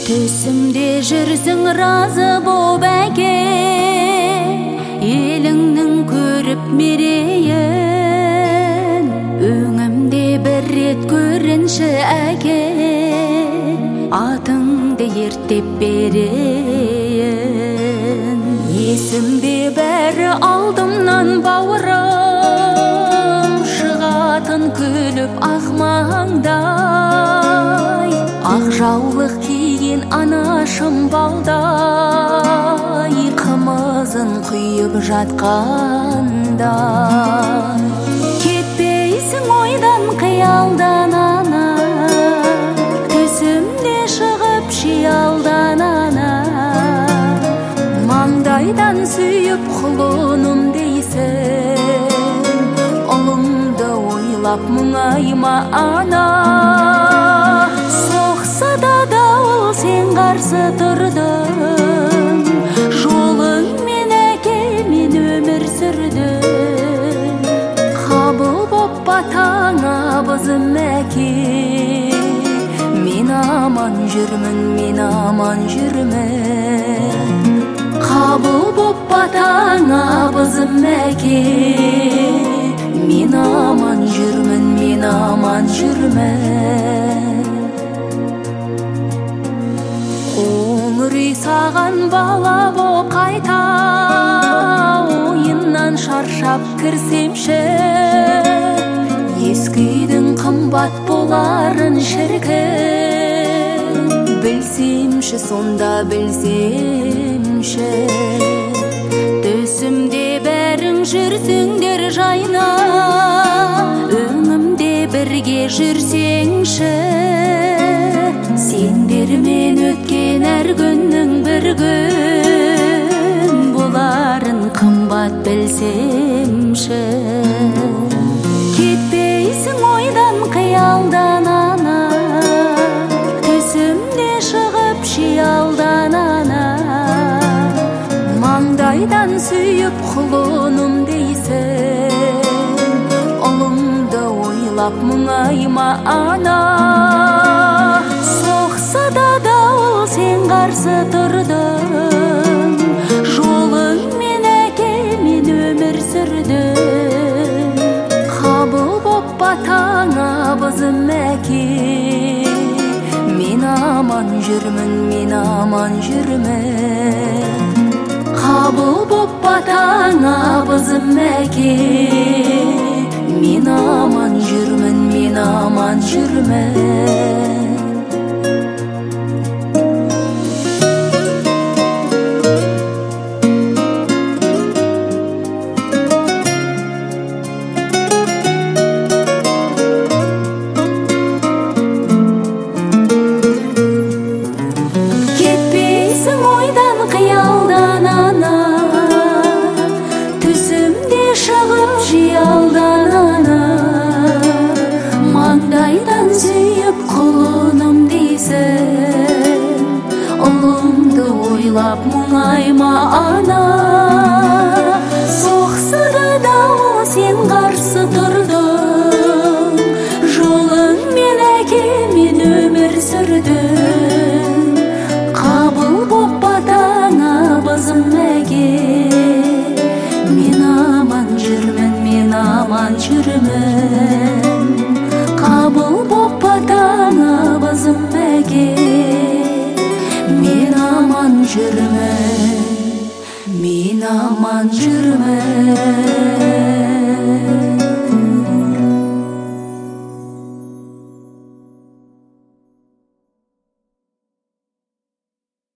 Төсімде жүрсің разы боп әке, еліңнің көріп мерейін. Өңімде бір рет көрінші әке, атыңды ерттеп берейін. Есімде бәрі алдымнан бауырым, шығатын күліп ақмаңдай. Ақ жаулық киген анашым балдай, қымызын құйып жатқанда. Кетпейсің ойдан қиялдан ана, төсімде шығып шиялдан ана. Маңдайдан сүйіп құлыным дейсің, ұлыңды ойлап мұңайма ана. Соқса да дауыл сен қарсы тұрдың, жолыңмен әке мен өмір сүрдім. Қабыл боп батаңа бызым әке, мен аман жүрмін, мен аман жүрмін. Қабыл боп батаңа бызым әке, мен аман жүрмін, мен аман жүрмін. Қоңыр үй саған бала боп қайта, ойыннан шаршап кірсемші. Ескі үйдің қымбат боларын шіркін, білсемші сонда білсемші. Төсімде бәрің жүрсіңдер жайна, өңімде бірге жүрсеңші. Сендермен өткен әр күннің бір күн боларын қымбат білсемші. Кетпейсің ойдан қиялдан ана, төсімде шығып шиялдан ана. Маңдайдан сүйіп құлыным дейсің, ұлыңды ойлап мұңайма ана. Соқса да дауыл сен қарсы тұрдың, жолыңмен әке мен өмір сүрдім. Қабыл боп батаңа бызым әке, мен аман жүрмін, мен аман жүрмін. Қабыл боп батаңа бызым әке, мен аман жүрмін, мен аман жүрмін. Кетпейсің ойдан қиялдан ана, төсімде шығып шиялдан ана. Маңдайдан сүйіп құлыным дейсің, ұлыңды ойлап мұңайма ана. Соқса да дауыл сен қарсы тұрдың, жолыңмен әке мен өмір сүрдім. Қабыл боп батаңа бызым әке, мен аман жүрмін, мен аман жүрмін. Қабыл боп батаңа бызым әке, мен аман жүрмін, мен аман жүрмін.